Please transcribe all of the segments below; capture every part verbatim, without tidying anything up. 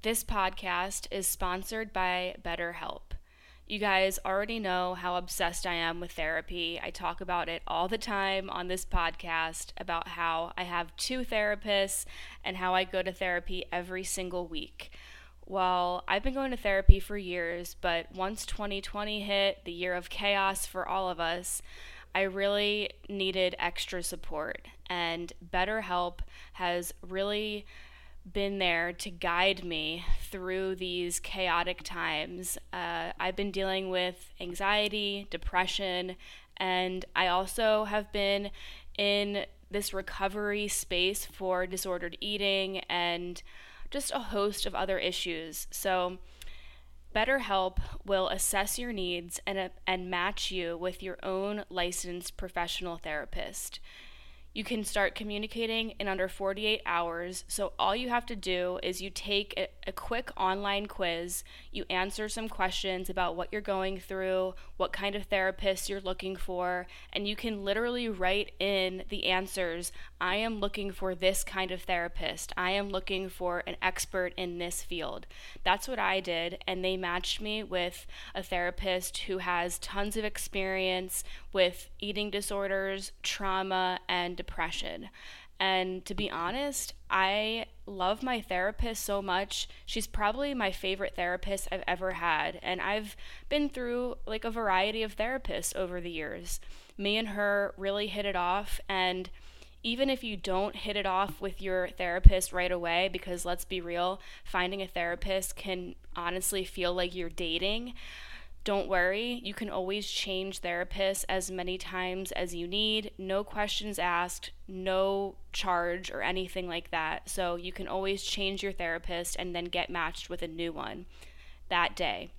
This podcast is sponsored by BetterHelp. You guys already know how obsessed I am with therapy. I talk about it all the time on this podcast about how I have two therapists and how I go to therapy every single week. Well, I've been going to therapy for years, but once twenty twenty hit, the year of chaos for all of us, I really needed extra support. And BetterHelp has really been there to guide me through these chaotic times. Uh, I've been dealing with anxiety, depression, and I also have been in this recovery space for disordered eating and just a host of other issues. So BetterHelp will assess your needs and, and match you with your own licensed professional therapist. You can start communicating in under forty-eight hours, so all you have to do is you take a, a quick online quiz, you answer some questions about what you're going through, what kind of therapist you're looking for, and you can literally write in the answers, I am looking for this kind of therapist, I am looking for an expert in this field. That's what I did, and they matched me with a therapist who has tons of experience with eating disorders, trauma, and depression. And to be honest, I love my therapist so much. She's probably my favorite therapist I've ever had. And I've been through like a variety of therapists over the years. Me and her really hit it off. And even if you don't hit it off with your therapist right away, because let's be real, finding a therapist can honestly feel like you're dating. Don't worry, you can always change therapists as many times as you need. No questions asked, no charge or anything like that. So you can always change your therapist and then get matched with a new one that day.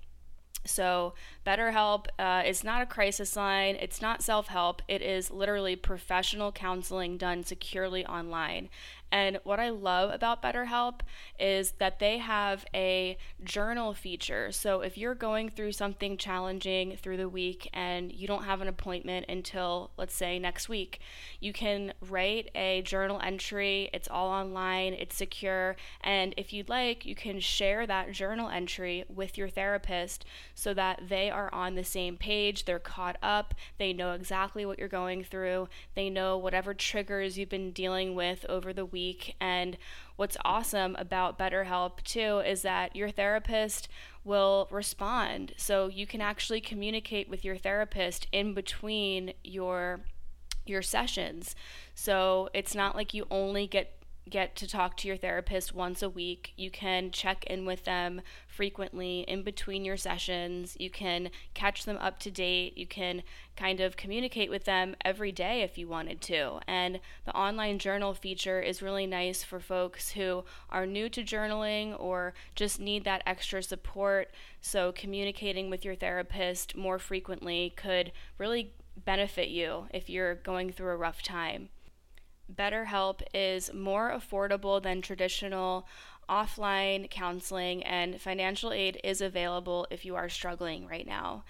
So BetterHelp uh, is not a crisis line. It's not self-help. It is literally professional counseling done securely online. And what I love about BetterHelp is that they have a journal feature. So if you're going through something challenging through the week and you don't have an appointment until, let's say, next week, you can write a journal entry. It's all online, it's secure, and if you'd like, you can share that journal entry with your therapist so that they are on the same page, they're caught up, they know exactly what you're going through, they know whatever triggers you've been dealing with over the week. And what's awesome about BetterHelp too is that your therapist will respond. So you can actually communicate with your therapist in between your your sessions. So it's not like you only get get to talk to your therapist once a week. You can check in with them frequently in between your sessions. You can catch them up to date. You can kind of communicate with them every day if you wanted to. And the online journal feature is really nice for folks who are new to journaling or just need that extra support. So communicating with your therapist more frequently could really benefit you if you're going through a rough time. BetterHelp is more affordable than traditional offline counseling, and financial aid is available if you are struggling right now.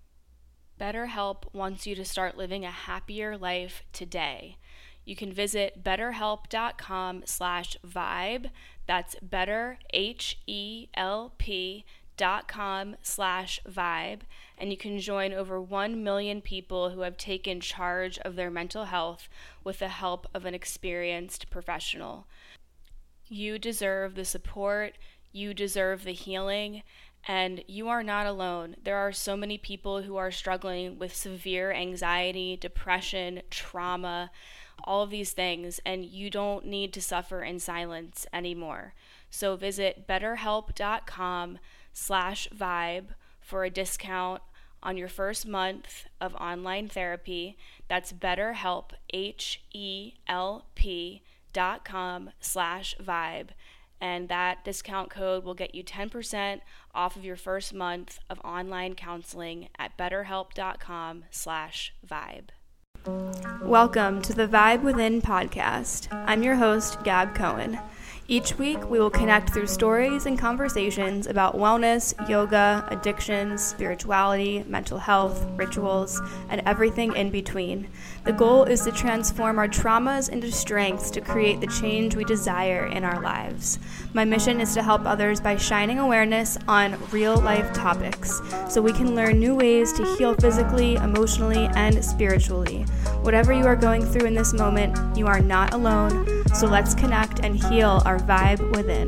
BetterHelp wants you to start living a happier life today. You can visit betterhelp.com slash vibe. That's better, H E L P dot com slash vibe, and you can join over one million people who have taken charge of their mental health with the help of an experienced professional. You deserve the support, you deserve the healing, and you are not alone. There are so many people who are struggling with severe anxiety, depression, trauma, all of these things, and you don't need to suffer in silence anymore. So visit betterhelp.com slash vibe for a discount on your first month of online therapy. That's BetterHelp, H E L P dot com slash vibe. And that discount code will get you ten percent off of your first month of online counseling at betterhelp.com slash vibe. Welcome to the Vibe Within podcast. I'm your host, Gab Cohen. Each week, we will connect through stories and conversations about wellness, yoga, addictions, spirituality, mental health, rituals, and everything in between. The goal is to transform our traumas into strengths to create the change we desire in our lives. My mission is to help others by shining awareness on real-life topics so we can learn new ways to heal physically, emotionally, and spiritually. Whatever you are going through in this moment, you are not alone, so let's connect and heal our vibe within.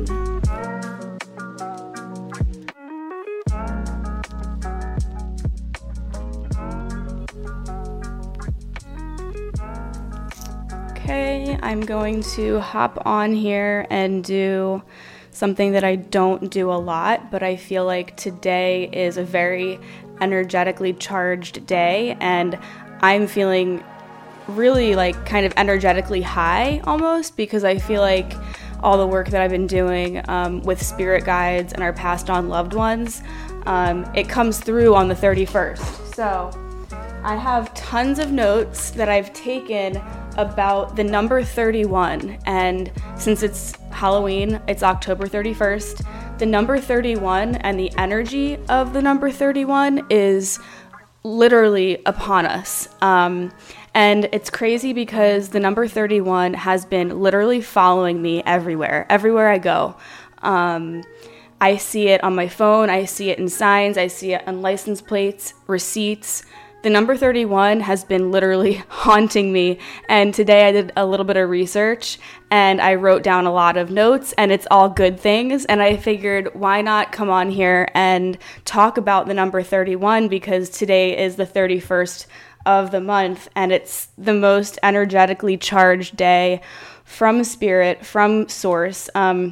Okay, I'm going to hop on here and do something that I don't do a lot, but I feel like today is a very energetically charged day, and I'm feeling really like kind of energetically high almost, because I feel like all the work that I've been doing um, with spirit guides and our passed on loved ones, um, it comes through on the thirty-first. So I have tons of notes that I've taken about the number thirty-one, and since it's Halloween, it's October thirty-first, the number thirty-one and the energy of the number thirty-one is literally upon us. Um, and it's crazy because the number thirty-one has been literally following me everywhere, everywhere I go. Um, I see it on my phone, I see it in signs, I see it on license plates, receipts. The number thirty-one has been literally haunting me, and today I did a little bit of research and I wrote down a lot of notes, and it's all good things, and I figured why not come on here and talk about the number thirty-one, because today is the thirty-first of the month and it's the most energetically charged day from spirit, from source. Um,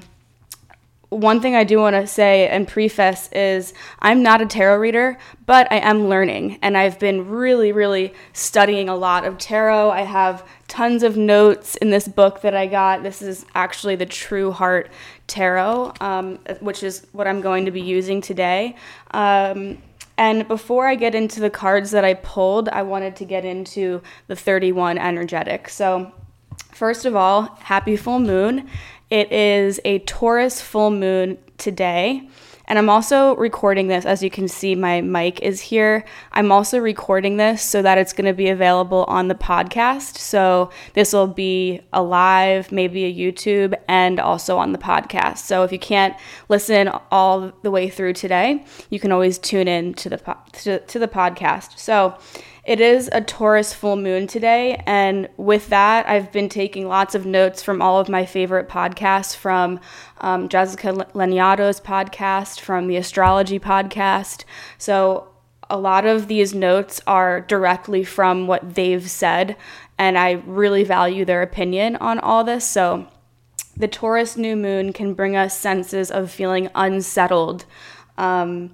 One thing I do want to say and preface is I'm not a tarot reader, but I am learning, and I've been really, really studying a lot of tarot. I have tons of notes in this book that I got. This is actually the True Heart Tarot, um, which is what I'm going to be using today. Um, and before I get into the cards that I pulled, I wanted to get into the thirty-one energetic. So first of all, happy full moon. It is a Taurus full moon today, and I'm also recording this. As you can see, my mic is here. I'm also recording this so that it's going to be available on the podcast. So this will be a live, maybe a YouTube, and also on the podcast. So if you can't listen all the way through today, you can always tune in to the po- to, to the podcast. So it is a Taurus full moon today, and with that, I've been taking lots of notes from all of my favorite podcasts, from um, Jessica Lanyadoo's podcast, from the Astrology podcast. So a lot of these notes are directly from what they've said, and I really value their opinion on all this. So the Taurus new moon can bring us senses of feeling unsettled. Um,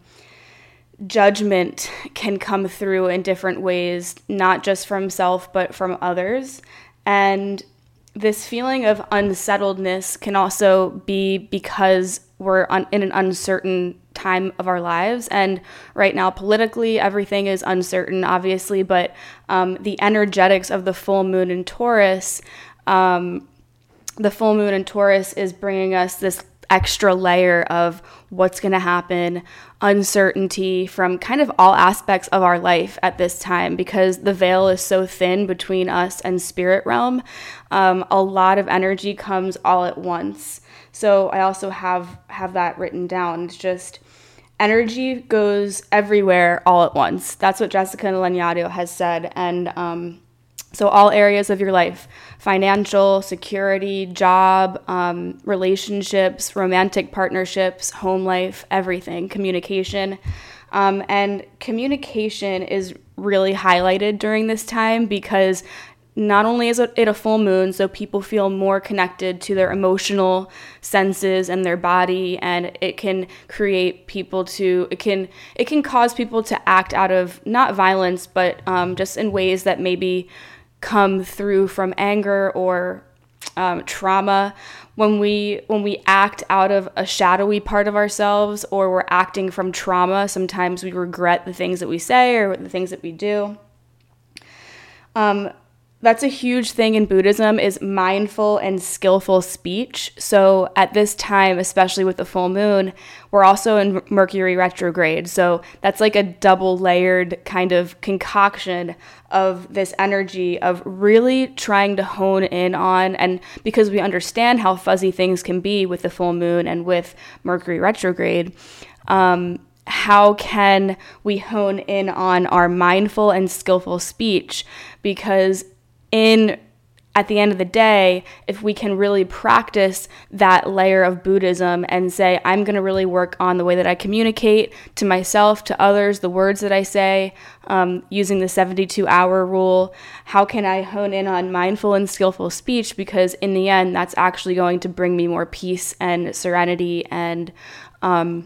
Judgment can come through in different ways, not just from self, but from others. And this feeling of unsettledness can also be because we're un- in an uncertain time of our lives. And right now, politically, everything is uncertain, obviously, but um, the energetics of the full moon in Taurus, um, the full moon in Taurus is bringing us this extra layer of what's going to happen, uncertainty from kind of all aspects of our life at this time, because the veil is so thin between us and spirit realm. Um, a lot of energy comes all at once. So I also have have that written down. It's just energy goes everywhere all at once. That's what Jessica Lanyadoo has said. And um, so all areas of your life, financial, security, job, um, relationships, romantic partnerships, home life, everything, communication. Um, and communication is really highlighted during this time because not only is it a full moon, so people feel more connected to their emotional senses and their body, and it can create people to, it can it can cause people to act out of, not violence, but um, just in ways that maybe come through from anger or um, trauma. When we when we act out of a shadowy part of ourselves, or we're acting from trauma, sometimes we regret the things that we say or the things that we do. Um, that's a huge thing in Buddhism, is mindful and skillful speech. So at this time, especially with the full moon, we're also in Mercury retrograde. So that's like a double layered kind of concoction of this energy of really trying to hone in on, and because we understand how fuzzy things can be with the full moon and with Mercury retrograde, um, how can we hone in on our mindful and skillful speech? Because in at the end of the day, if we can really practice that layer of Buddhism and say, I'm going to really work on the way that I communicate to myself, to others, the words that I say, um, using the seventy-two hour rule, how can I hone in on mindful and skillful speech? Because in the end, that's actually going to bring me more peace and serenity and um,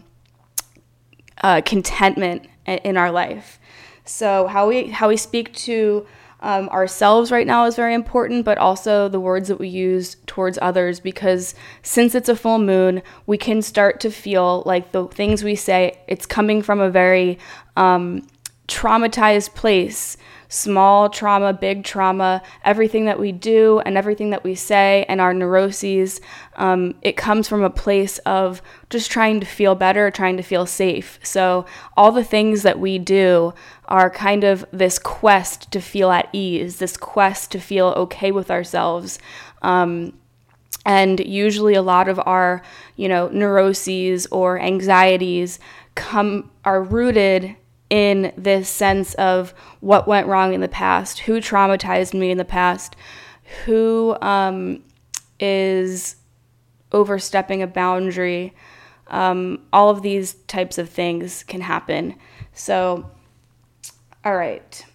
uh, contentment in our life. So how we how we speak to Um, ourselves right now is very important, but also the words that we use towards others, because since it's a full moon, we can start to feel like the things we say, it's coming from a very um, traumatized place. Small trauma, big trauma, everything that we do and everything that we say and our neuroses, um, it comes from a place of just trying to feel better, trying to feel safe. So all the things that we do are kind of this quest to feel at ease, this quest to feel okay with ourselves. Um, and usually a lot of our, you know, neuroses or anxieties come are rooted in this sense of what went wrong in the past, who traumatized me in the past, who um, is overstepping a boundary. Um, all of these types of things can happen. So, all right.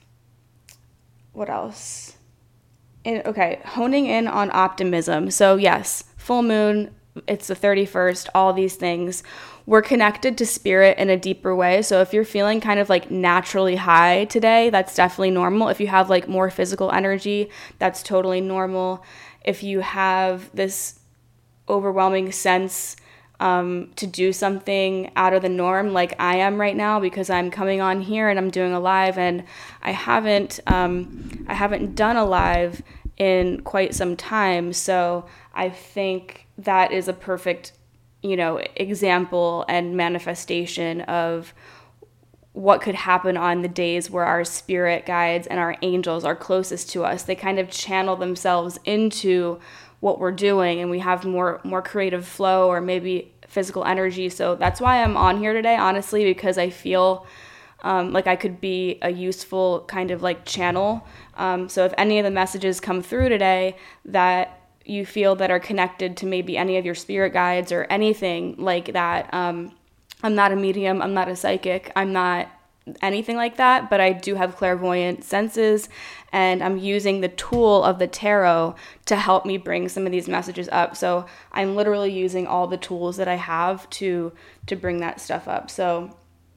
What else? In, okay, honing in on optimism. So yes, full moon, it's the thirty-first, all these things. We're connected to spirit in a deeper way. So if you're feeling kind of like naturally high today, that's definitely normal. If you have like more physical energy, that's totally normal. If you have this overwhelming sense um, to do something out of the norm, like I am right now, because I'm coming on here and I'm doing a live, and I haven't, um, I haven't done a live in quite some time. So I think that is a perfect, you know, example and manifestation of what could happen on the days where our spirit guides and our angels are closest to us. They kind of channel themselves into what we're doing, and we have more more creative flow or maybe physical energy. So that's why I'm on here today, honestly, because I feel um, like I could be a useful kind of like channel. Um, so if any of the messages come through today that you feel that are connected to maybe any of your spirit guides or anything like that. Um, I'm not a medium, I'm not a psychic, I'm not anything like that, but I do have clairvoyant senses, and I'm using the tool of the tarot to help me bring some of these messages up. So I'm literally using all the tools that I have to to bring that stuff up. So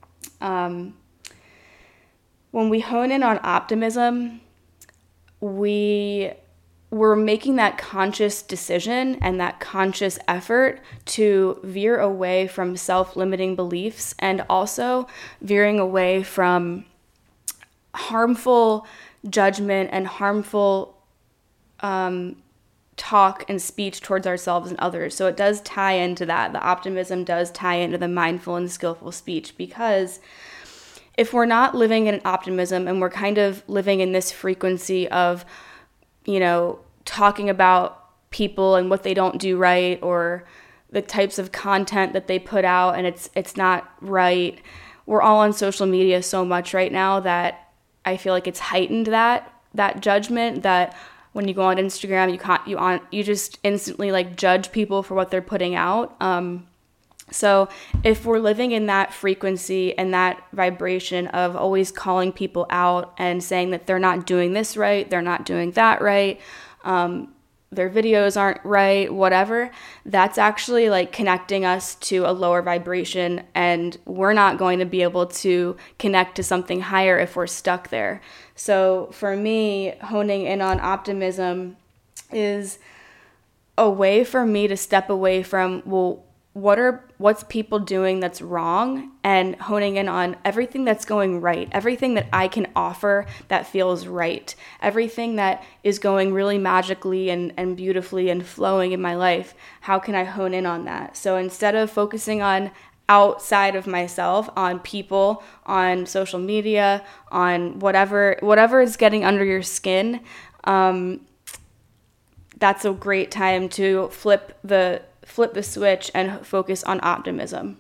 um, when we hone in on optimism, we we're making that conscious decision and that conscious effort to veer away from self-limiting beliefs, and also veering away from harmful judgment and harmful um, talk and speech towards ourselves and others. So it does tie into that. The optimism does tie into the mindful and skillful speech, because if we're not living in optimism and we're kind of living in this frequency of, you know, talking about people and what they don't do right, or the types of content that they put out and it's it's not right. We're all on social media so much right now that I feel like it's heightened that that judgment, that when you go on Instagram, you can't you on you just instantly like judge people for what they're putting out. Um, so if we're living in that frequency and that vibration of always calling people out and saying that they're not doing this right, they're not doing that right, um, their videos aren't right, whatever, that's actually like connecting us to a lower vibration, and we're not going to be able to connect to something higher if we're stuck there. So for me, honing in on optimism is a way for me to step away from, well, what are what's people doing that's wrong, and honing in on everything that's going right, everything that I can offer that feels right, everything that is going really magically and, and beautifully and flowing in my life. How can I hone in on that? So instead of focusing on outside of myself, on people, on social media, on whatever whatever is getting under your skin, um, that's a great time to flip the flip the switch and focus on optimism.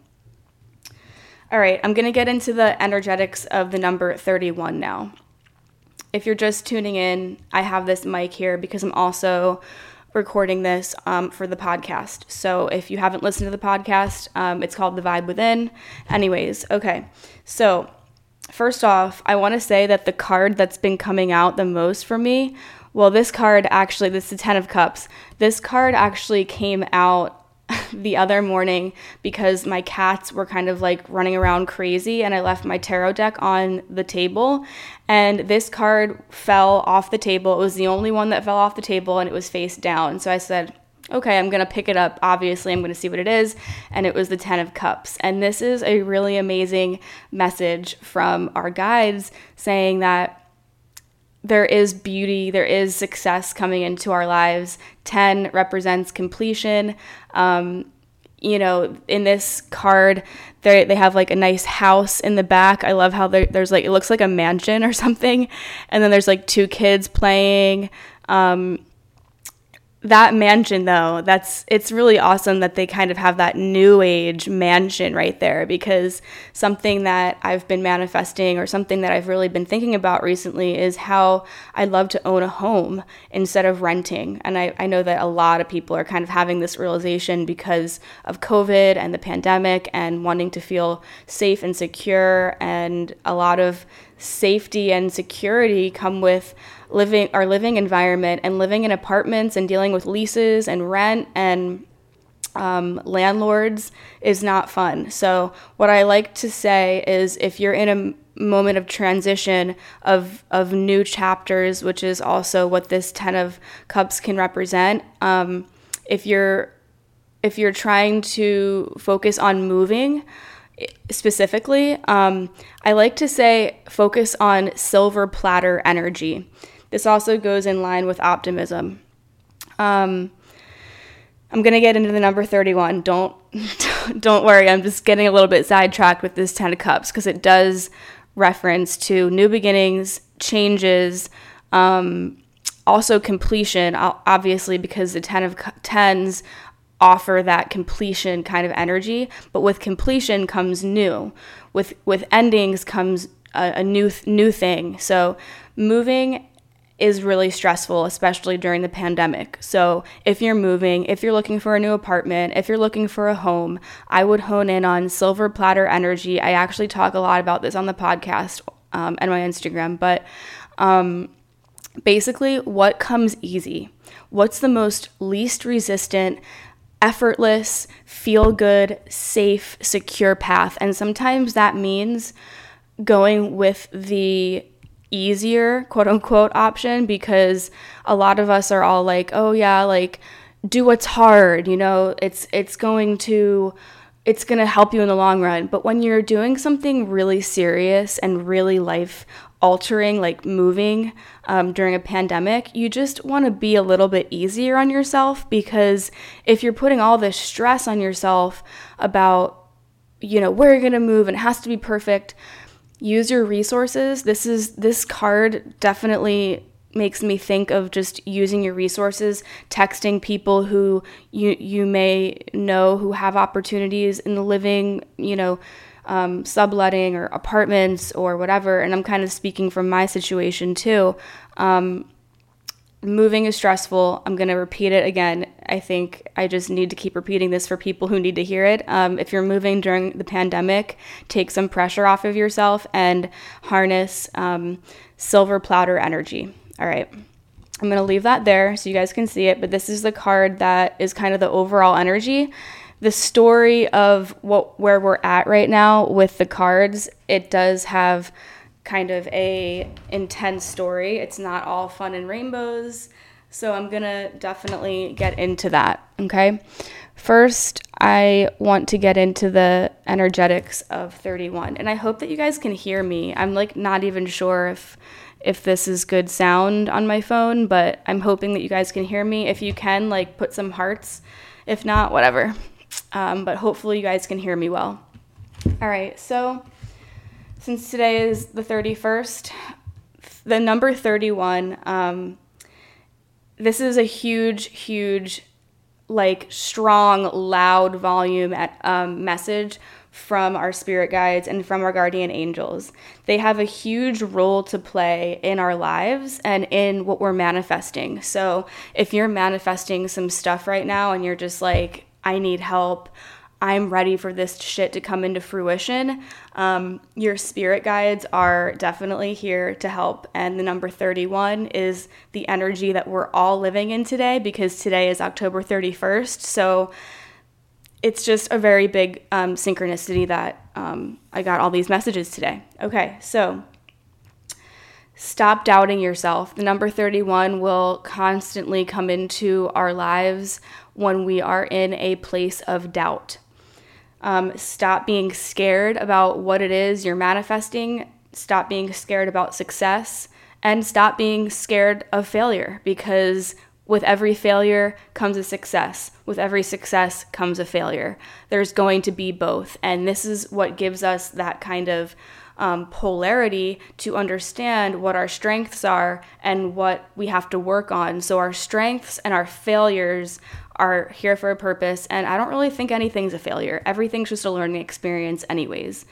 All right, I'm going to get into the energetics of the number thirty-one now. If you're just tuning in, I have this mic here because I'm also recording this um, for the podcast. So if you haven't listened to the podcast, um, it's called The Vibe Within. Anyways, okay. So first off, I want to say that the card that's been coming out the most for me, well, this card actually, this is the Ten of Cups. This card actually came out the other morning because my cats were kind of like running around crazy, and I left my tarot deck on the table, and this card fell off the table. It was the only one that fell off the table, and it was face down. So I said, okay, I'm going to pick it up. Obviously, I'm going to see what it is. And it was the Ten of Cups. And this is a really amazing message from our guides saying that there is beauty, there is success coming into our lives. ten represents completion. Um, you know, in this card, they they have like a nice house in the back. I love how there, there's like, it looks like a mansion or something. And then there's like two kids playing. Um, that mansion though, that's, it's really awesome that they kind of have that new age mansion right there, because something that I've been manifesting, or something that I've really been thinking about recently, is how I'd love to own a home instead of renting. And I, I know that a lot of people are kind of having this realization because of COVID and the pandemic, and wanting to feel safe and secure, and a lot of safety and security come with living our living environment, and living in apartments and dealing with leases and rent and um, landlords is not fun. So what I like to say is, if you're in a moment of transition, of of new chapters, which is also what this Ten of Cups can represent, um, if you're if you're trying to focus on moving specifically, um, I like to say focus on silver platter energy. This also goes in line with optimism. Um, I'm going to get into the number thirty-one. Don't don't worry, I'm just getting a little bit sidetracked with this Ten of Cups, because it does reference to new beginnings, changes, um, also completion, obviously, because the Ten of Tens offer that completion kind of energy. But with completion comes new. With with endings comes a, a new new thing. So moving is really stressful, especially during the pandemic. So if you're moving, if you're looking for a new apartment, if you're looking for a home, I would hone in on silver platter energy. I actually talk a lot about this on the podcast um, and my Instagram, but um, basically, what comes easy? What's the most least resistant, effortless, feel good, safe, secure path? And sometimes that means going with the easier, quote unquote, option, because a lot of us are all like, oh yeah, like do what's hard, you know, it's it's going to it's going to help you in the long run. But when you're doing something really serious and really life altering, like moving um, during a pandemic, you just want to be a little bit easier on yourself, because if you're putting all this stress on yourself about, you know, where you're going to move and it has to be perfect, use your resources. This is this card definitely makes me think of just using your resources, texting people who you you may know who have opportunities in the living, you know, um, subletting or apartments or whatever. And I'm kind of speaking from my situation too. Um, moving is stressful. I'm going to repeat it again. I think I just need to keep repeating this for people who need to hear it. Um, if you're moving during the pandemic, take some pressure off of yourself and harness um, silver platter energy. All right. I'm going to leave that there so you guys can see it, but this is the card that is kind of the overall energy. The story of what where we're at right now with the cards, it does have kind of a intense story. It's not all fun and rainbows. So I'm going to definitely get into that, okay? First, I want to get into the energetics of thirty-one, and I hope that you guys can hear me. I'm like not even sure if if this is good sound on my phone, but I'm hoping that you guys can hear me. If you can, like, put some hearts. If not, whatever. Um, but hopefully you guys can hear me well. All right, so since today is the thirty-first, the number thirty-one, um, this is a huge, huge, like, strong, loud volume at, um, message from our spirit guides and from our guardian angels. They have a huge role to play in our lives and in what we're manifesting. So if you're manifesting some stuff right now and you're just like, I need help, I'm ready for this shit to come into fruition, um, your spirit guides are definitely here to help. And the number thirty-one is the energy that we're all living in today, because today is October thirty-first. So it's just a very big um, synchronicity that um, I got all these messages today. Okay, so stop doubting yourself. The number thirty-one will constantly come into our lives when we are in a place of doubt. Um, stop being scared about what it is you're manifesting. Stop being scared about success, and stop being scared of failure, because with every failure comes a success. With every success comes a failure. There's going to be both. And this is what gives us that kind of um, polarity to understand what our strengths are and what we have to work on. So our strengths and our failures are here for a purpose. And I don't really think anything's a failure. Everything's just a learning experience anyways.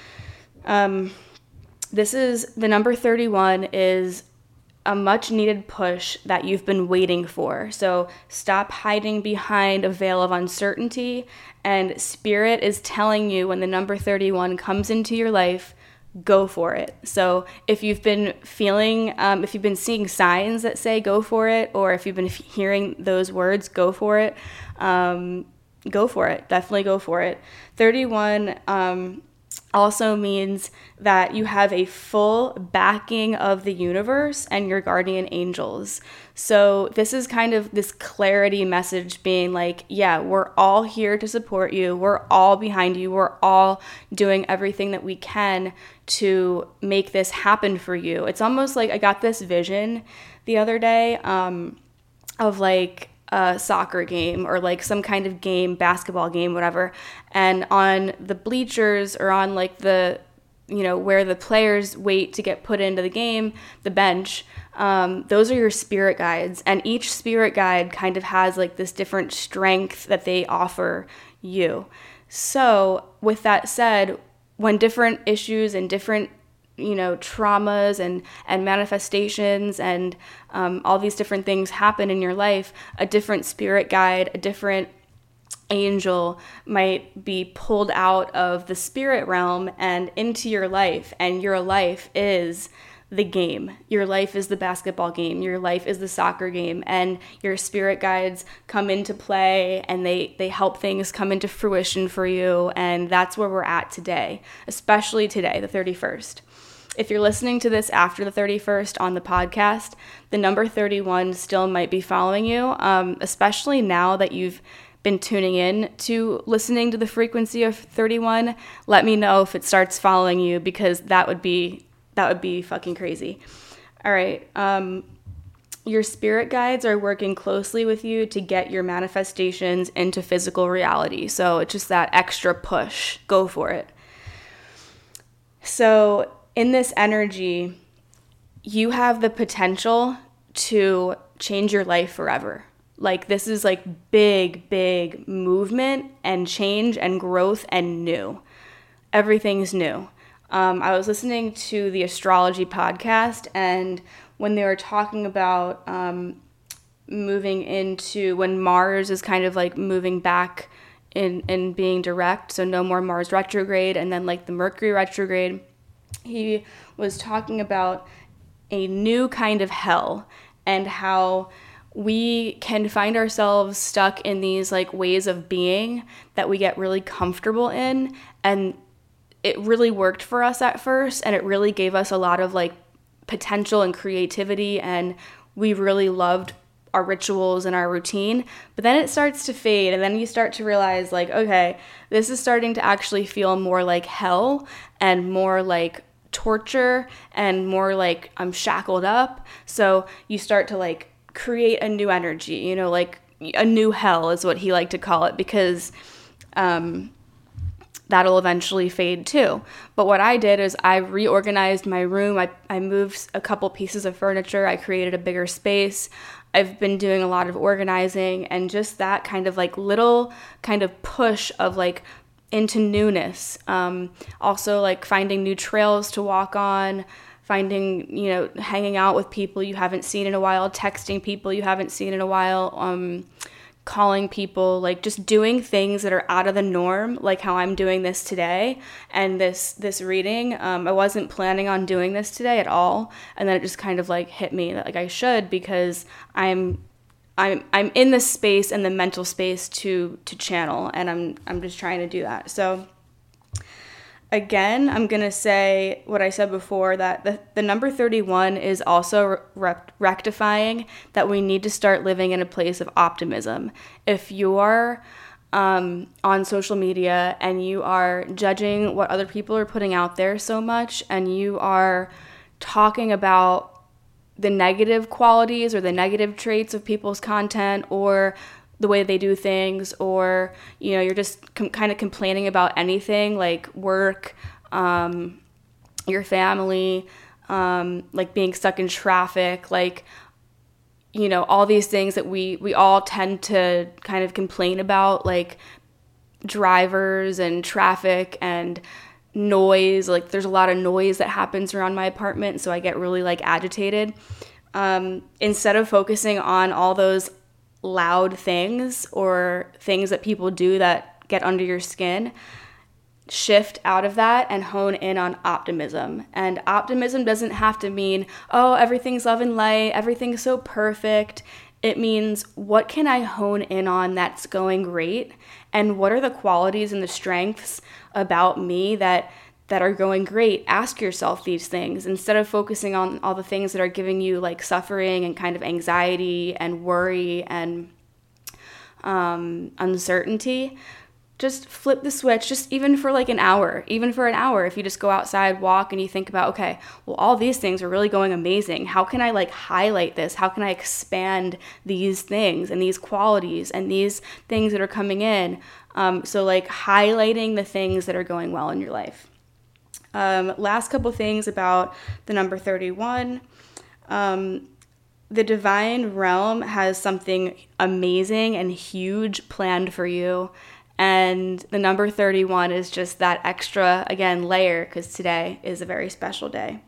Um, this is, the number thirty-one is a much needed push that you've been waiting for. So stop hiding behind a veil of uncertainty, and Spirit is telling you when the number thirty-one comes into your life, go for it. So if you've been feeling, um, if you've been seeing signs that say go for it, or if you've been hearing those words, go for it, um, go for it. Definitely go for it. thirty-one, um, also means that you have a full backing of the universe and your guardian angels. So this is kind of this clarity message being like, yeah, we're all here to support you. We're all behind you. We're all doing everything that we can to make this happen for you. It's almost like I got this vision the other day um, of like a soccer game or like some kind of game, basketball game, whatever. And on the bleachers or on like the, you know, where the players wait to get put into the game, the bench, um, those are your spirit guides. And each spirit guide kind of has like this different strength that they offer you. So with that said, when different issues and different, you know, traumas and, and manifestations and um, all these different things happen in your life, a different spirit guide, a different angel might be pulled out of the spirit realm and into your life. And your life is the game. Your life is the basketball game. Your life is the soccer game. And your spirit guides come into play and they, they help things come into fruition for you. And that's where we're at today, especially today, the thirty-first. If you're listening to this after the thirty-first on the podcast, the number thirty-one still might be following you, um, especially now that you've been tuning in to listening to the frequency of thirty-one. Let me know if it starts following you, because that would be that would be fucking crazy. All right. Um, your spirit guides are working closely with you to get your manifestations into physical reality. So it's just that extra push. Go for it. So in this energy, you have the potential to change your life forever. Like, this is like big, big movement and change and growth and new. Everything's new. Um, I was listening to the astrology podcast, and when they were talking about um, moving into when Mars is kind of like moving back in, in being direct, so no more Mars retrograde, and then like the Mercury retrograde, he was talking about a new kind of hell and how we can find ourselves stuck in these like ways of being that we get really comfortable in. And it really worked for us at first, and it really gave us a lot of like potential and creativity, and we really loved our rituals and our routine, but then it starts to fade, and then you start to realize like, okay, this is starting to actually feel more like hell and more like torture and more like I'm shackled up. So you start to like create a new energy, you know, like a new hell is what he liked to call it, because um, that'll eventually fade too. But what I did is I reorganized my room. I, I moved a couple pieces of furniture. I created a bigger space. I've been doing a lot of organizing, and just that kind of like little kind of push of like into newness. Um, also like finding new trails to walk on, finding, you know, hanging out with people you haven't seen in a while, texting people you haven't seen in a while, um, calling people, like just doing things that are out of the norm, like how I'm doing this today and this this reading. Um, I wasn't planning on doing this today at all, and then it just kind of like hit me that like I should, because I'm I'm I'm in the space and the mental space to to channel, and I'm I'm just trying to do that. So again, I'm going to say what I said before, that the, the number thirty-one is also rep- rectifying that we need to start living in a place of optimism. If you are um, on social media and you are judging what other people are putting out there so much, and you are talking about the negative qualities or the negative traits of people's content, or the way they do things, or, you know, you're just com- kind of complaining about anything like work, um, your family, um, like being stuck in traffic, like, you know, all these things that we, we all tend to kind of complain about, like drivers and traffic and noise. Like there's a lot of noise that happens around my apartment, so I get really like agitated. Um, instead of focusing on all those loud things or things that people do that get under your skin, shift out of that and hone in on optimism. And optimism doesn't have to mean, oh, everything's love and light, everything's so perfect. It means, what can I hone in on that's going great? And what are the qualities and the strengths about me that that are going great? Ask yourself these things instead of focusing on all the things that are giving you like suffering and kind of anxiety and worry and um, uncertainty. Just flip the switch, just even for like an hour, even for an hour, if you just go outside, walk, and you think about, okay, well, all these things are really going amazing. How can I like highlight this? How can I expand these things and these qualities and these things that are coming in? Um, so like highlighting the things that are going well in your life. Um, last couple things about the number thirty-one. Um, the divine realm has something amazing and huge planned for you. And the number thirty-one is just that extra, again, layer, because today is a very special day.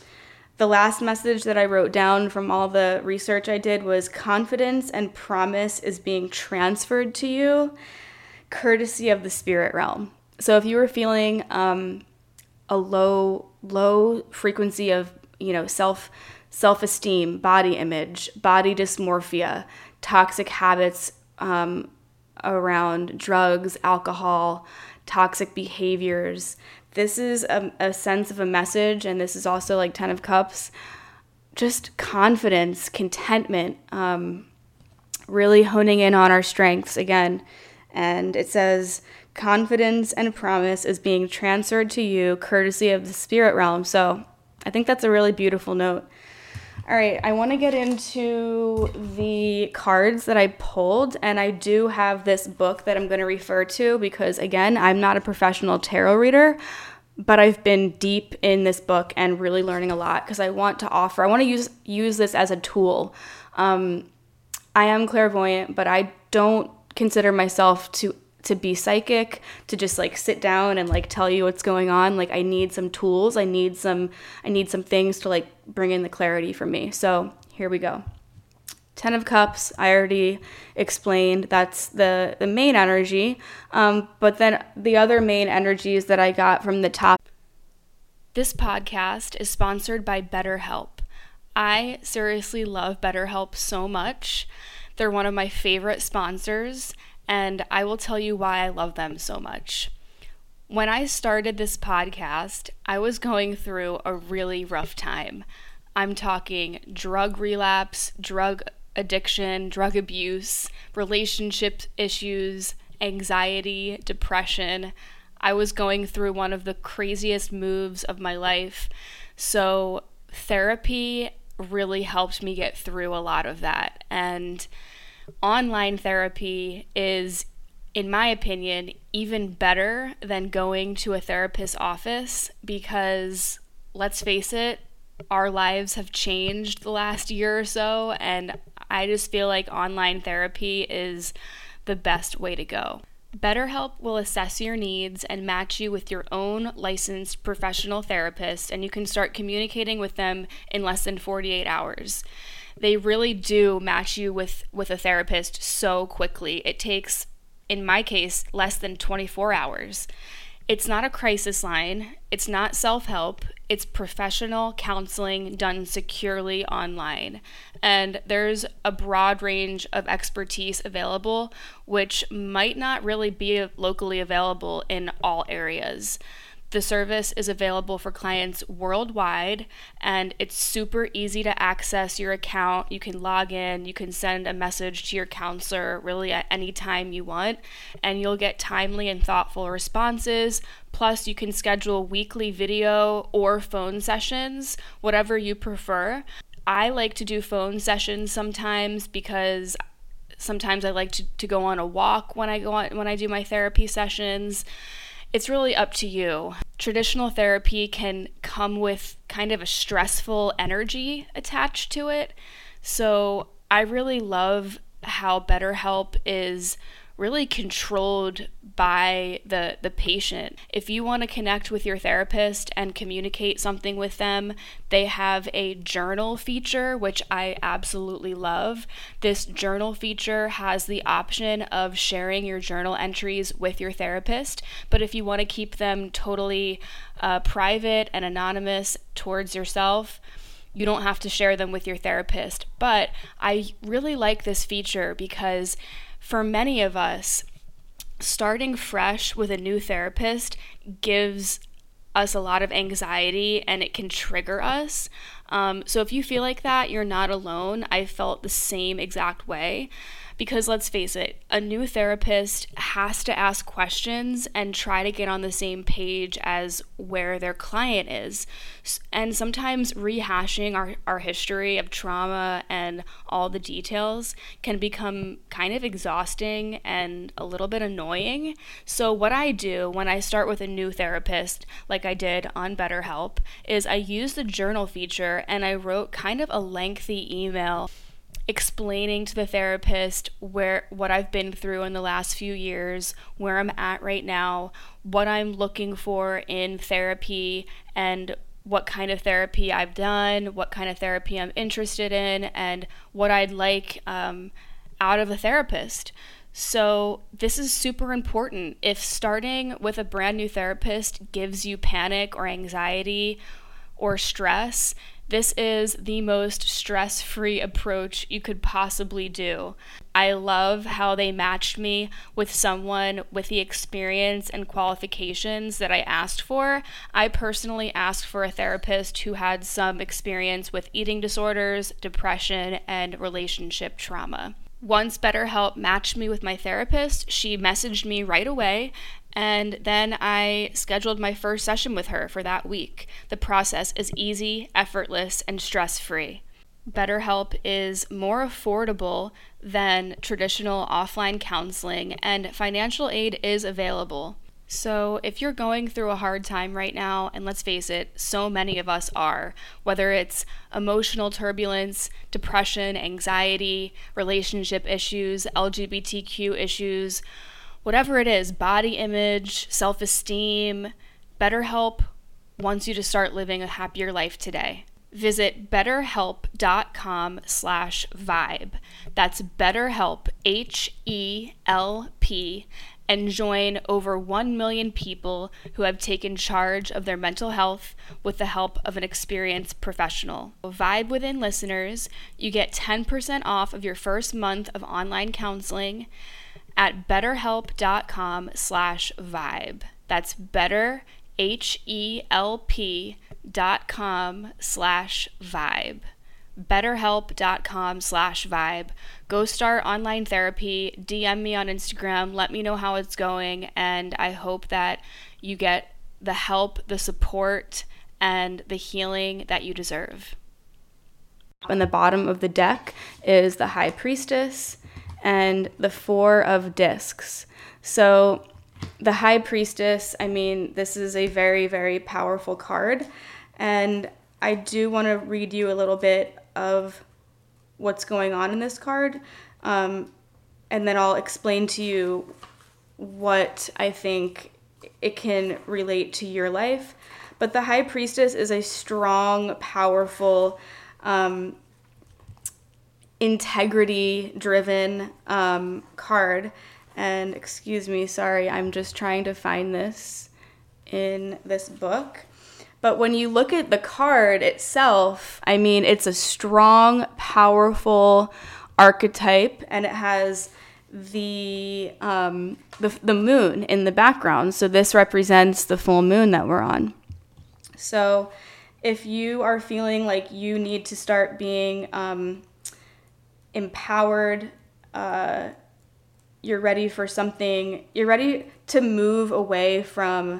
The last message that I wrote down from all the research I did was, confidence and promise is being transferred to you, courtesy of the spirit realm. So if you were feeling um, a low, low frequency of, you know, self, self-esteem, body image, body dysmorphia, toxic habits um, around drugs, alcohol, toxic behaviors, this is a, a sense of a message, and this is also like Ten of Cups, just confidence, contentment, um, really honing in on our strengths again. And it says, confidence and promise is being transferred to you courtesy of the spirit realm. So I think that's a really beautiful note. All right, I want to get into the cards that I pulled, and I do have this book that I'm going to refer to because, again, I'm not a professional tarot reader, but I've been deep in this book and really learning a lot because I want to offer, I want to use use this as a tool. Um, I am clairvoyant, but I don't consider myself to to be psychic, to just like sit down and like tell you what's going on. Like I need some tools. I need some, I need some things to like bring in the clarity for me. So here we go. Ten of Cups, I already explained, that's the, the main energy. Um, but then the other main energies that I got from the top. This podcast is sponsored by BetterHelp. I seriously love BetterHelp so much. They're one of my favorite sponsors, and I will tell you why I love them so much. When I started this podcast, I was going through a really rough time. I'm talking drug relapse, drug addiction, drug abuse, relationship issues, anxiety, depression. I was going through one of the craziest moves of my life. So therapy really helped me get through a lot of that. And online therapy is, in my opinion, even better than going to a therapist's office because, let's face it, our lives have changed the last year or so, and I just feel like online therapy is the best way to go. BetterHelp will assess your needs and match you with your own licensed professional therapist, and you can start communicating with them in less than forty-eight hours. They really do match you with, with a therapist so quickly. It takes, in my case, less than twenty-four hours. It's not a crisis line. It's not self-help. It's professional counseling done securely online. And there's a broad range of expertise available, which might not really be locally available in all areas. The service is available for clients worldwide, and it's super easy to access your account. You can log in, you can send a message to your counselor really at any time you want, and you'll get timely and thoughtful responses. Plus, you can schedule weekly video or phone sessions, whatever you prefer. I like to do phone sessions sometimes because sometimes I like to, to go on a walk when I go on, when I do my therapy sessions. It's really up to you. Traditional therapy can come with kind of a stressful energy attached to it. So I really love how BetterHelp is really controlled by the, the patient. If you want to connect with your therapist and communicate something with them, they have a journal feature, which I absolutely love. This journal feature has the option of sharing your journal entries with your therapist, but if you want to keep them totally uh, private and anonymous towards yourself, you don't have to share them with your therapist. But I really like this feature because for many of us, starting fresh with a new therapist gives us a lot of anxiety and it can trigger us. Um, so if you feel like that, you're not alone. I felt the same exact way. Because let's face it, a new therapist has to ask questions and try to get on the same page as where their client is. And sometimes rehashing our, our history of trauma and all the details can become kind of exhausting and a little bit annoying. So what I do when I start with a new therapist, like I did on BetterHelp, is I use the journal feature and I wrote kind of a lengthy email explaining to the therapist where what I've been through in the last few years, where I'm at right now, what I'm looking for in therapy, and what kind of therapy I've done, what kind of therapy I'm interested in, and what I'd like um, out of a therapist. So this is super important. If starting with a brand new therapist gives you panic or anxiety or stress, this is the most stress-free approach you could possibly do. I love how they matched me with someone with the experience and qualifications that I asked for. I personally asked for a therapist who had some experience with eating disorders, depression, and relationship trauma. Once BetterHelp matched me with my therapist, she messaged me right away, and then I scheduled my first session with her for that week. The process is easy, effortless, and stress-free. BetterHelp is more affordable than traditional offline counseling, and financial aid is available. So if you're going through a hard time right now, and let's face it, so many of us are, whether it's emotional turbulence, depression, anxiety, relationship issues, L G B T Q issues, whatever it is, body image, self-esteem, BetterHelp wants you to start living a happier life today. Visit betterhelp.com slash vibe. That's BetterHelp, H E L P, and join over one million people who have taken charge of their mental health with the help of an experienced professional. Vibe Within listeners, you get ten percent off of your first month of online counseling at betterhelp.com slash vibe. That's better, H E L P dot com slash vibe. betterhelp.com slash vibe. Go start online therapy, D M me on Instagram, let me know how it's going, and I hope that you get the help, the support, and the healing that you deserve. On the bottom of the deck is the High Priestess and the Four of Discs. So the High Priestess, I mean, this is a very, very powerful card, and I do want to read you a little bit of what's going on in this card, um, and then I'll explain to you what I think it can relate to your life. But the High Priestess is a strong, powerful, um, integrity-driven um, card. And excuse me, sorry, I'm just trying to find this in this book. But when you look at the card itself, I mean, it's a strong, powerful archetype, and it has the, um, the the moon in the background. So this represents the full moon that we're on. So if you are feeling like you need to start being um, empowered, uh, you're ready for something, you're ready to move away from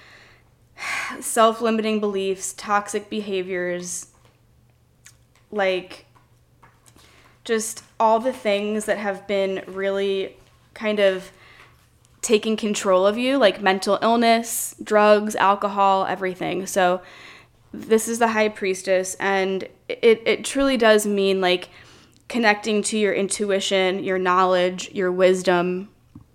self-limiting beliefs, toxic behaviors, like just all the things that have been really kind of taking control of you, like mental illness, drugs, alcohol, everything. So this is the High Priestess, and it, it truly does mean like connecting to your intuition, your knowledge, your wisdom,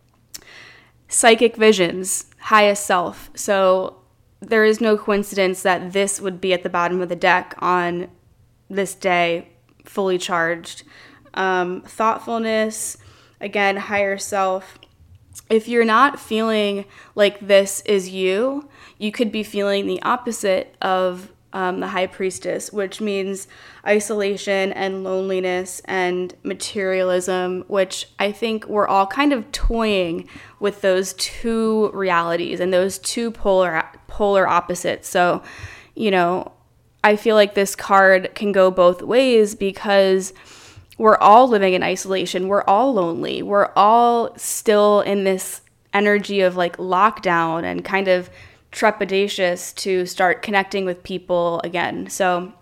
psychic visions, highest self. So there is no coincidence that this would be at the bottom of the deck on this day, fully charged. Um, thoughtfulness, again, higher self. If you're not feeling like this is you, you could be feeling the opposite of um, the High Priestess, which means isolation and loneliness and materialism, which I think we're all kind of toying with those two realities and those two polar polar opposites. So, you know, I feel like this card can go both ways because we're all living in isolation. We're all lonely. We're all still in this energy of like lockdown and kind of trepidatious to start connecting with people again. So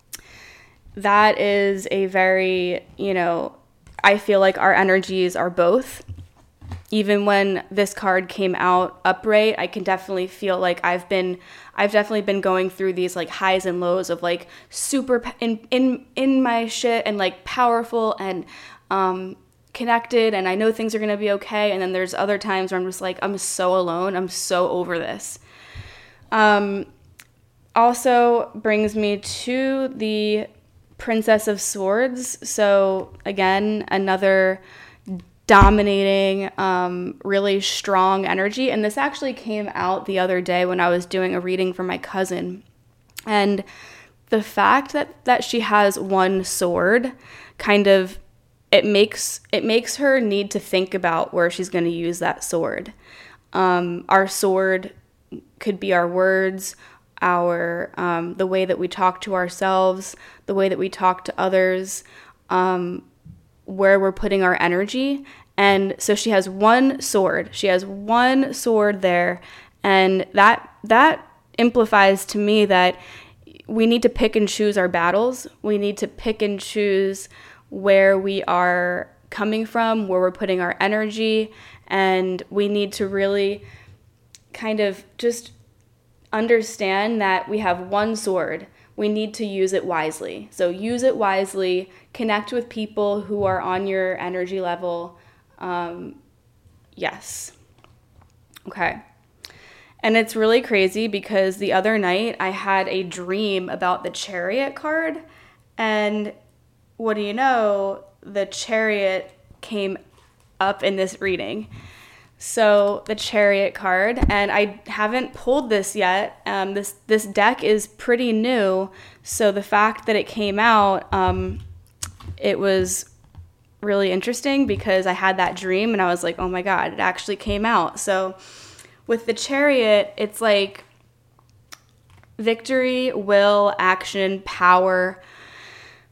that is a very, you know, I feel like our energies are both. Even when this card came out upright, I can definitely feel like I've been, I've definitely been going through these like highs and lows of like super in in in my shit and like powerful and um, connected, and I know things are gonna be okay. And then there's other times where I'm just like, I'm so alone. I'm so over this. Um, also brings me to the Princess of Swords. So again, another dominating, um, really strong energy. And this actually came out the other day when I was doing a reading for my cousin. And the fact that, that she has one sword kind of, it makes, it makes her need to think about where she's going to use that sword. Um, our sword could be our words, our, um, the way that we talk to ourselves, the way that we talk to others, um, where we're putting our energy. And so she has one sword. She has one sword there. And that that implies to me that we need to pick and choose our battles. We need to pick and choose where we are coming from, where we're putting our energy. And we need to really kind of just understand that we have one sword. We need to use it wisely. So use it wisely, connect with people who are on your energy level. Um, yes. Okay. And it's really crazy because the other night I had a dream about the Chariot card, and what do you know? The Chariot came up in this reading. So the Chariot card, and I haven't pulled this yet. Um, this this deck is pretty new, so the fact that it came out, um, it was really interesting because I had that dream and I was like, oh my God, it actually came out. So with the Chariot, it's like victory, will, action, power.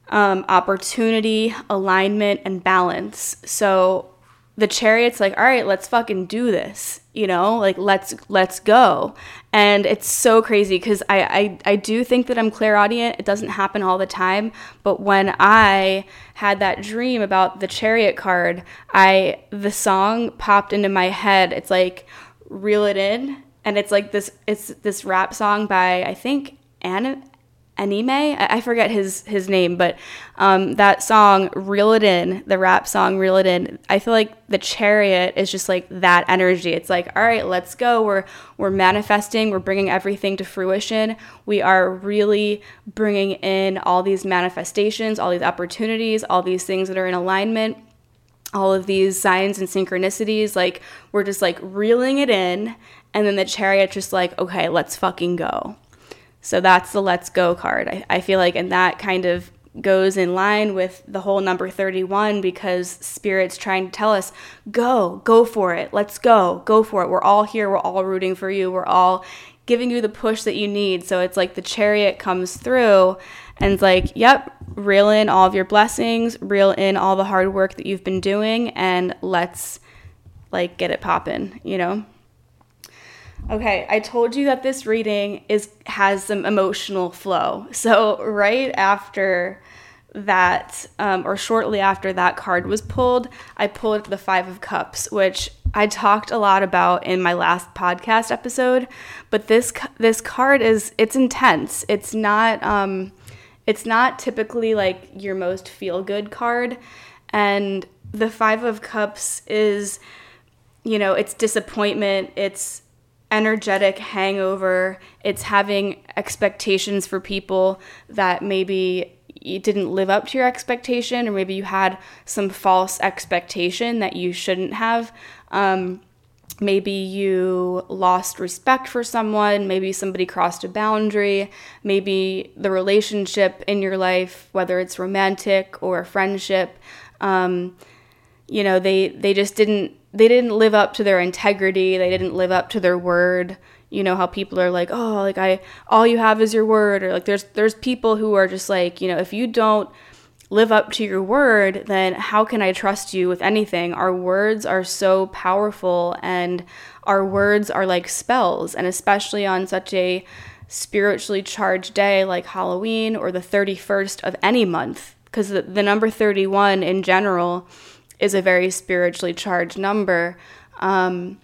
um, opportunity, alignment, and balance. So the Chariot's like, all right, let's fucking do this, you know, like let's let's go. And it's so crazy because I, I I do think that I'm clairaudient. It doesn't happen all the time, but when I had that dream about the Chariot card, I the song popped into my head. It's like Reel It In, and it's like this it's this rap song by, I think, Anna Anime, I forget his his name, but um, that song, Reel It In, the rap song, Reel It In, I feel like the Chariot is just like that energy. It's like, all right, let's go. We're we're manifesting. We're bringing everything to fruition. We are really bringing in all these manifestations, all these opportunities, all these things that are in alignment, all of these signs and synchronicities. Like, we're just like reeling it in, and then the Chariot just like, okay, let's fucking go. So that's the let's go card. I, I feel like, and that kind of goes in line with the whole number thirty-one, because Spirit's trying to tell us, go, go for it. Let's go, go for it. We're all here. We're all rooting for you. We're all giving you the push that you need. So it's like the Chariot comes through and it's like, yep, reel in all of your blessings, reel in all the hard work that you've been doing, and let's like get it popping, you know? Okay, I told you that this reading is has some emotional flow. So right after that, um, or shortly after that card was pulled, I pulled the Five of Cups, which I talked a lot about in my last podcast episode. But this this card is, it's intense. It's not um, it's not typically like your most feel-good card. And the Five of Cups is, you know, it's disappointment. It's energetic hangover. It's having expectations for people that maybe you didn't live up to your expectation, or maybe you had some false expectation that you shouldn't have. Um, maybe you lost respect for someone. Maybe somebody crossed a boundary. Maybe the relationship in your life, whether it's romantic or a friendship, um, you know, they, they just didn't They didn't live up to their integrity. They didn't live up to their word. You know how people are like, oh, like I, all you have is your word. Or like there's, there's people who are just like, you know, if you don't live up to your word, then how can I trust you with anything? Our words are so powerful, and our words are like spells. And especially on such a spiritually charged day like Halloween or the thirty-first of any month, because the, the number thirty-one in general is a very spiritually charged number. Um,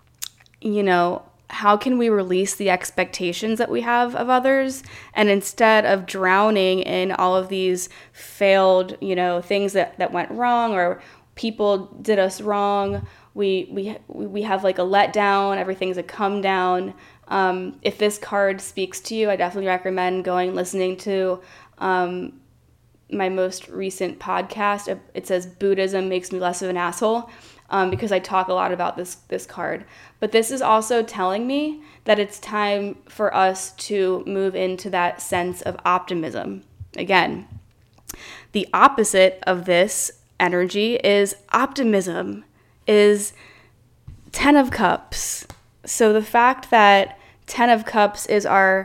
you know, how can we release the expectations that we have of others? And instead of drowning in all of these failed, you know, things that, that went wrong, or people did us wrong, we we we have like a letdown, everything's a come down. Um, if this card speaks to you, I definitely recommend going and listening to um, my most recent podcast. It says Buddhism Makes Me Less of an Asshole, um, because I talk a lot about this this card. But this is also telling me that it's time for us to move into that sense of optimism. Again, the opposite of this energy is optimism, is Ten of Cups. So the fact that Ten of Cups is our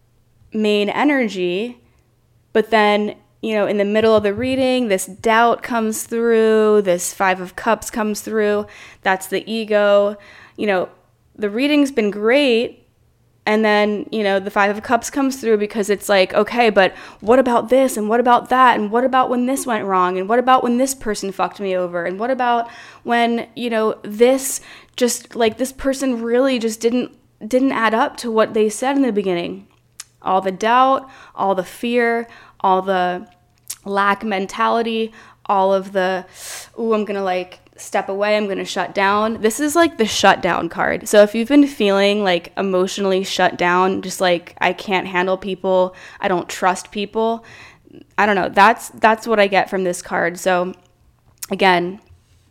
main energy, but then, you know, in the middle of the reading, this doubt comes through, this Five of Cups comes through, that's the ego. You know, the reading's been great, and then, you know, the Five of Cups comes through because it's like, okay, but what about this, and what about that, and what about when this went wrong, and what about when this person fucked me over, and what about when, you know, this just, like, this person really just didn't didn't add up to what they said in the beginning. All the doubt, all the fear, all the lack mentality, all of the, ooh, I'm going to like step away, I'm going to shut down. This is like the shutdown card. So if you've been feeling like emotionally shut down, just like I can't handle people, I don't trust people, I don't know, that's that's what I get from this card. So again,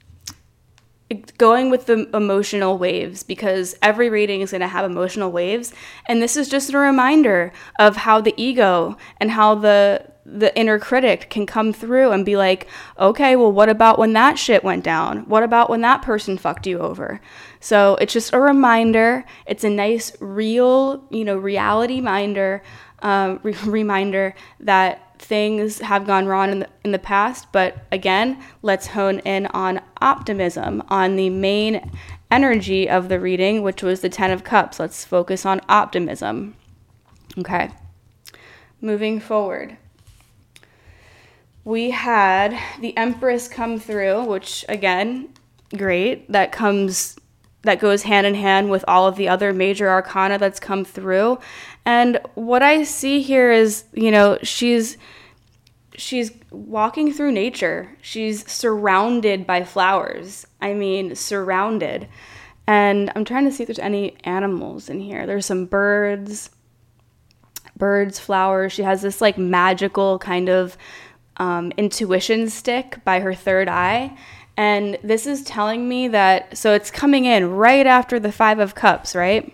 going with the emotional waves, because every reading is going to have emotional waves, and this is just a reminder of how the ego and how the the inner critic can come through and be like, okay, well, what about when that shit went down? What about when that person fucked you over? So it's just a reminder. It's a nice, real, you know, reality minder, um, re- reminder that things have gone wrong in the, in the past, but again, let's hone in on optimism, on the main energy of the reading, which was the Ten of Cups. Let's focus on optimism. Okay, moving forward. We had the Empress come through, which again, great. That comes, that goes hand in hand with all of the other major arcana that's come through. And what I see here is, you know, she's she's walking through nature. She's surrounded by flowers. I mean, surrounded. And I'm trying to see if there's any animals in here. There's some birds, birds, flowers. She has this like magical kind of Um, intuition stick by her third eye. And this is telling me that, so it's coming in right after the Five of Cups, right?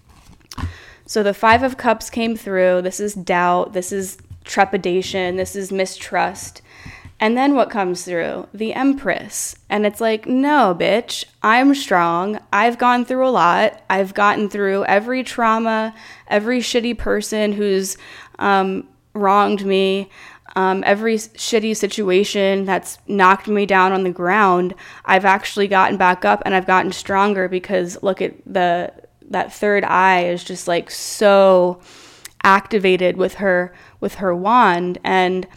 So the Five of Cups came through. This is doubt. This is trepidation. This is mistrust. And then what comes through? The Empress. And it's like, no, bitch, I'm strong. I've gone through a lot. I've gotten through every trauma, every shitty person who's um, wronged me. Um, every shitty situation that's knocked me down on the ground, I've actually gotten back up and I've gotten stronger because look at the, that third eye is just like so activated with her, with her wand. And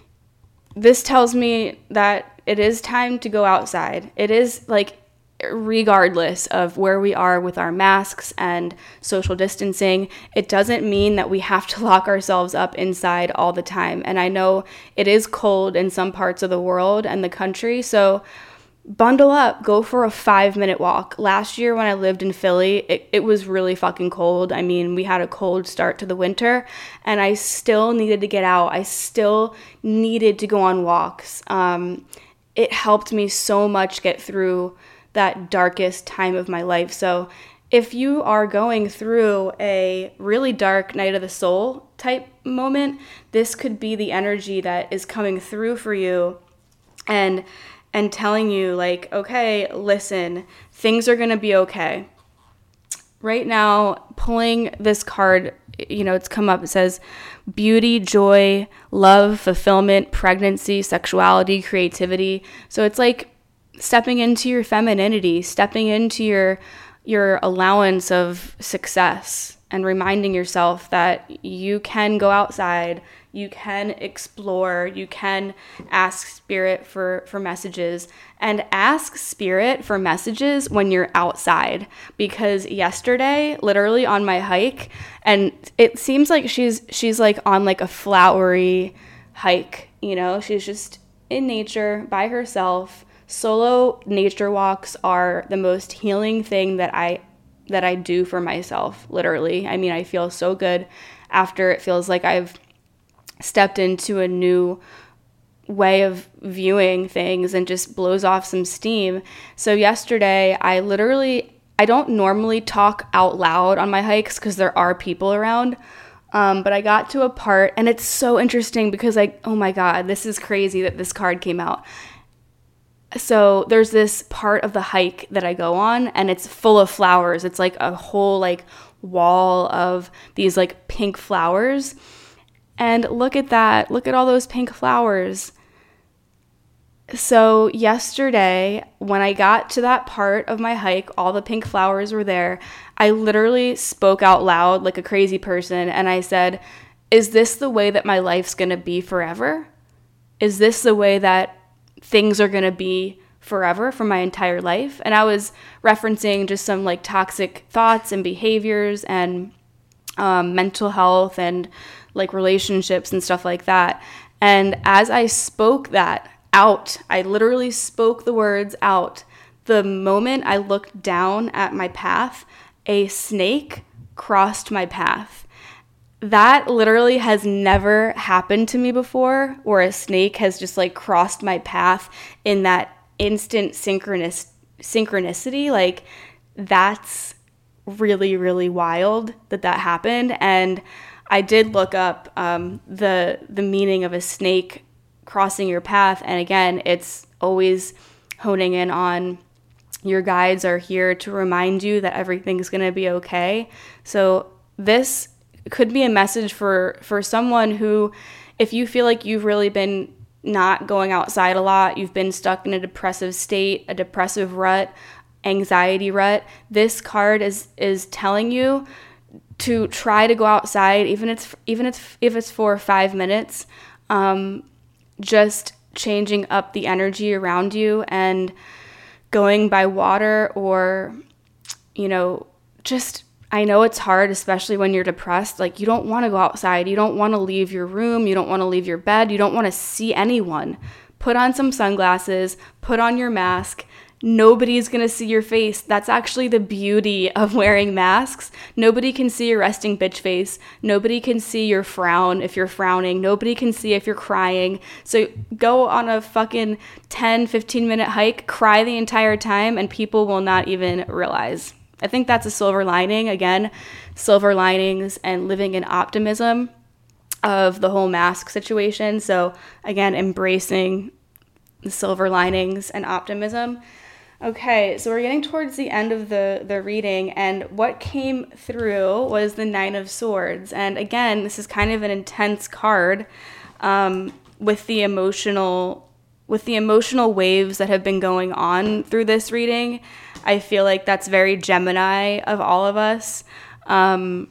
this tells me that it is time to go outside. It is like, regardless of where we are with our masks and social distancing, it doesn't mean that we have to lock ourselves up inside all the time. And I know it is cold in some parts of the world and the country, so bundle up, go for a five minute walk. Last year when I lived in Philly, it, it was really fucking cold. I mean, we had a cold start to the winter and I still needed to get out. I still needed to go on walks. Um, it helped me so much get through that darkest time of my life. So if you are going through a really dark night of the soul type moment, this could be the energy that is coming through for you and and telling you like, okay, listen, things are gonna be okay. Right now, pulling this card, you know, it's come up, it says beauty, joy, love, fulfillment, pregnancy, sexuality, creativity. So it's like stepping into your femininity, stepping into your your allowance of success and reminding yourself that you can go outside, you can explore, you can ask spirit for, for messages, and ask spirit for messages when you're outside. Because yesterday, literally on my hike, and it seems like she's she's like on like a flowery hike, you know, she's just in nature by herself. Solo nature walks are the most healing thing that I that I do for myself, literally. I mean, I feel so good after. It feels like I've stepped into a new way of viewing things and just blows off some steam. So yesterday, I literally, I don't normally talk out loud on my hikes because there are people around. Um, but I got to a part, and it's so interesting because I, oh my God, this is crazy that this card came out. So there's this part of the hike that I go on and it's full of flowers. It's like a whole like wall of these like pink flowers. And look at that. Look at all those pink flowers. So yesterday, when I got to that part of my hike, all the pink flowers were there. I literally spoke out loud like a crazy person. And I said, is this the way that my life's going to be forever? Is this the way that things are going to be forever for my entire life? And I was referencing just some like toxic thoughts and behaviors and um, mental health and like relationships and stuff like that. And as I spoke that out, I literally spoke the words out. The moment I looked down at my path, a snake crossed my path. That literally has never happened to me before, where a snake has just like crossed my path in that instant synchronous synchronicity. Like that's really, really wild that that happened. And I did look up um, the the meaning of a snake crossing your path. And again, it's always honing in on your guides are here to remind you that everything's going to be okay. So this could be a message for, for someone who if you feel like you've really been not going outside a lot, you've been stuck in a depressive state, a depressive rut, anxiety rut, this card is is telling you to try to go outside, even if it's even if, if it's for five minutes, um, just changing up the energy around you and going by water, or, you know, just, I know it's hard, especially when you're depressed. Like, you don't want to go outside. You don't want to leave your room. You don't want to leave your bed. You don't want to see anyone. Put on some sunglasses, put on your mask. Nobody's going to see your face. That's actually the beauty of wearing masks. Nobody can see your resting bitch face. Nobody can see your frown if you're frowning. Nobody can see if you're crying. So go on a fucking ten, fifteen minute hike, cry the entire time, and people will not even realize. I think that's a silver lining. Again, silver linings and living in optimism of the whole mask situation. So again, embracing the silver linings and optimism. Okay, so we're getting towards the end of the, the reading, and what came through was the Nine of Swords. And again, this is kind of an intense card um, with the emotional with the emotional waves that have been going on through this reading. I feel like that's very Gemini of all of us. Um,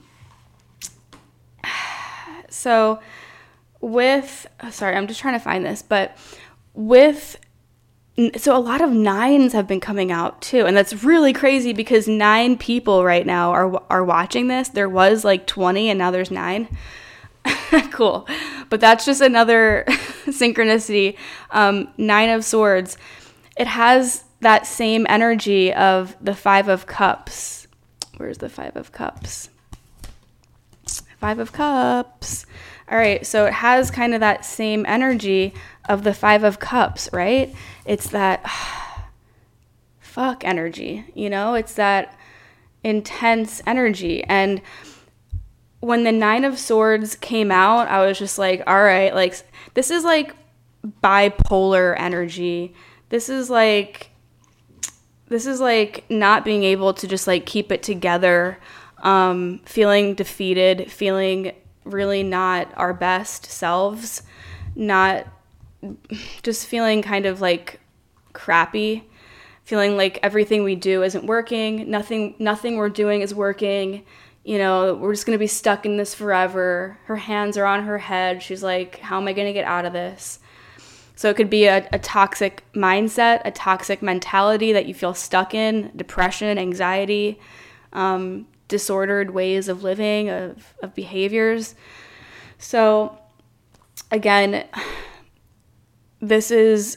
so with, sorry, I'm just trying to find this, but with So a lot of nines have been coming out too, and that's really crazy because nine people right now are are watching this. There was like twenty, and now there's nine. Cool, but that's just another synchronicity. Um, Nine of Swords. It has that same energy of the Five of Cups. Where's the Five of Cups? Five of Cups. All right, so it has kind of that same energy of the Five of Cups, right? It's that fuck energy, you know? It's that intense energy. And when the Nine of Swords came out, I was just like, all right, like, this is like bipolar energy. This is like, this is like not being able to just like keep it together, um, feeling defeated, feeling really not our best selves, not just feeling kind of like crappy, feeling like everything we do isn't working, nothing nothing we're doing is working, you know, we're just going to be stuck in this forever. Her hands are on her head. She's like, how am I going to get out of this? So it could be a, a toxic mindset, a toxic mentality that you feel stuck in, depression, anxiety, um, disordered ways of living, of, of behaviors. So again, this is,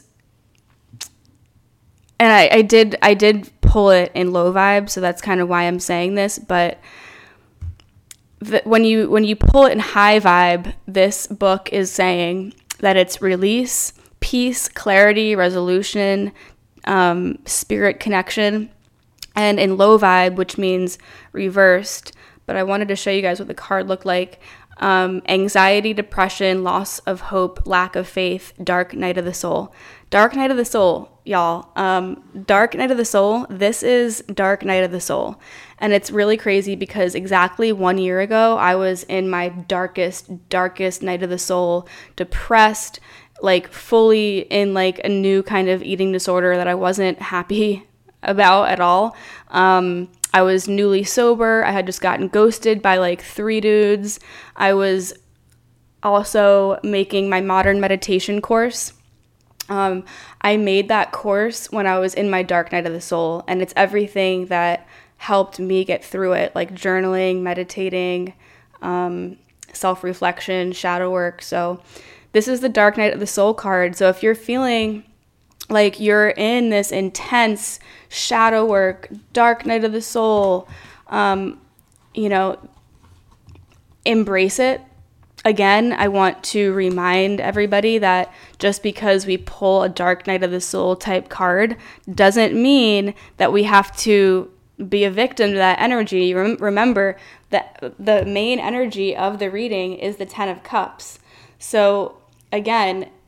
and I, I did I did pull it in low vibe, so that's kind of why I'm saying this, but the, when you when you pull it in high vibe, this book is saying that it's release, peace, clarity, resolution, um, spirit connection. And in low vibe, which means reversed, but I wanted to show you guys what the card looked like. Um, anxiety, depression, loss of hope, lack of faith, dark night of the soul. Dark night of the soul, y'all. Um, dark night of the soul, this is dark night of the soul. And it's really crazy because exactly one year ago, I was in my darkest, darkest night of the soul, depressed, like fully in like a new kind of eating disorder that I wasn't happy about at all. Um, I was newly sober. I had just gotten ghosted by like three dudes. I was also making my modern meditation course. Um, I made that course when I was in my dark night of the soul, and it's everything that helped me get through it, like journaling, meditating, um, self-reflection, shadow work. So this is the dark night of the soul card. So if you're feeling like you're in this intense shadow work, dark night of the soul, um, you know, embrace it. Again, I want to remind everybody that just because we pull a dark night of the soul type card doesn't mean that we have to be a victim to that energy. Rem- remember that the main energy of the reading is the Ten of Cups. So again,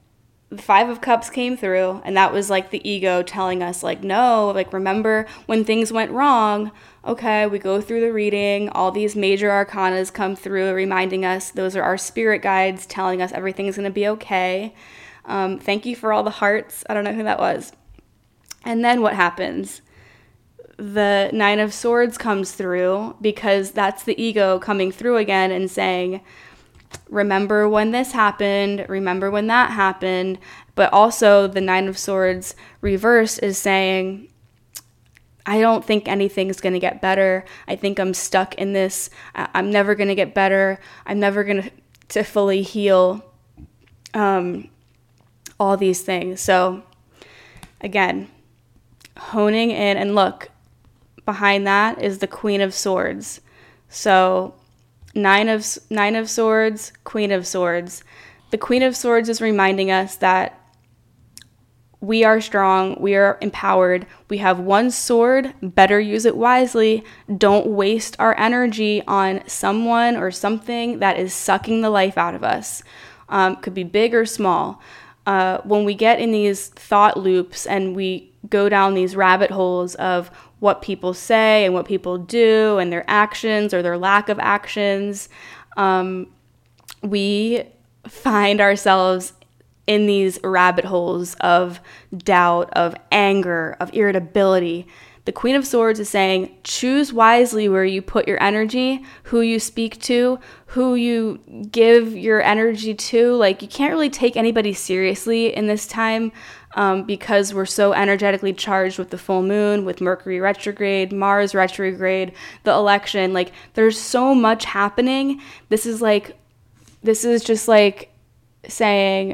the Five of Cups came through, and that was like the ego telling us like, no, like remember when things went wrong. Okay, we go through the reading, all these major arcanas come through reminding us those are our spirit guides telling us everything's going to be okay. Um, thank you for all the hearts. I don't know who that was. And then what happens? The Nine of Swords comes through, because that's the ego coming through again and saying, remember when this happened, remember when that happened. But also the Nine of Swords reverse is saying, I don't think anything's going to get better. I think I'm stuck in this. I'm never going to get better. I'm never going to to fully heal um, all these things. So again, honing in, and look, behind that is the Queen of Swords. So Nine of Nine of Swords, Queen of Swords. The Queen of Swords is reminding us that we are strong, we are empowered, we have one sword, better use it wisely. Don't waste our energy on someone or something that is sucking the life out of us. Um, could be big or small. Uh, when we get in these thought loops and we go down these rabbit holes of what people say and what people do and their actions or their lack of actions, um, we find ourselves in these rabbit holes of doubt, of anger, of irritability. The Queen of Swords is saying, choose wisely where you put your energy, who you speak to, who you give your energy to. Like, you can't really take anybody seriously in this time um, because we're so energetically charged with the full moon, with Mercury retrograde, Mars retrograde, the election. Like, there's so much happening. This is like, this is just like saying,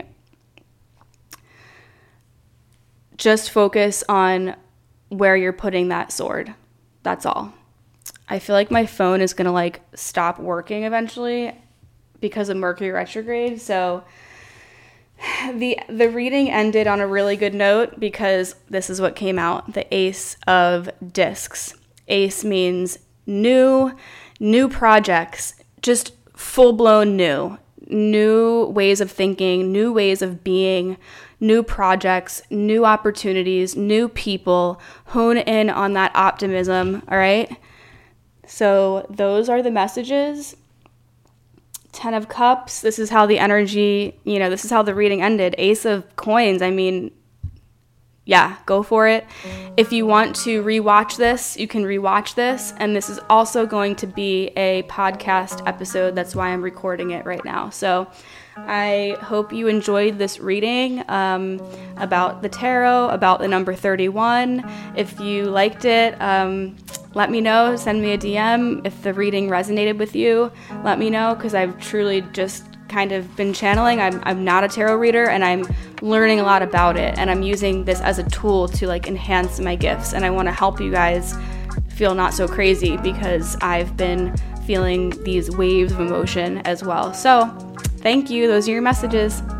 just focus on where you're putting that sword. That's all. I feel like my phone is going to like stop working eventually because of Mercury retrograde. So the the reading ended on a really good note because this is what came out, the Ace of Discs. Ace means new, new projects, just full-blown new, new ways of thinking, new ways of being, new projects, new opportunities, new people. Hone in on that optimism, all right? So those are the messages. Ten of Cups, this is how the energy, you know, this is how the reading ended. Ace of Coins, I mean, yeah, go for it. If you want to rewatch this, you can rewatch this. And this is also going to be a podcast episode. That's why I'm recording it right now. So I hope you enjoyed this reading um, about the tarot, about the number thirty-one. If you liked it, um, let me know. Send me a D M. If the reading resonated with you, let me know, because I've truly just kind of been channeling. I'm I'm not a tarot reader, and I'm learning a lot about it, and I'm using this as a tool to like enhance my gifts, and I want to help you guys feel not so crazy, because I've been feeling these waves of emotion as well. So thank you. Those are your messages.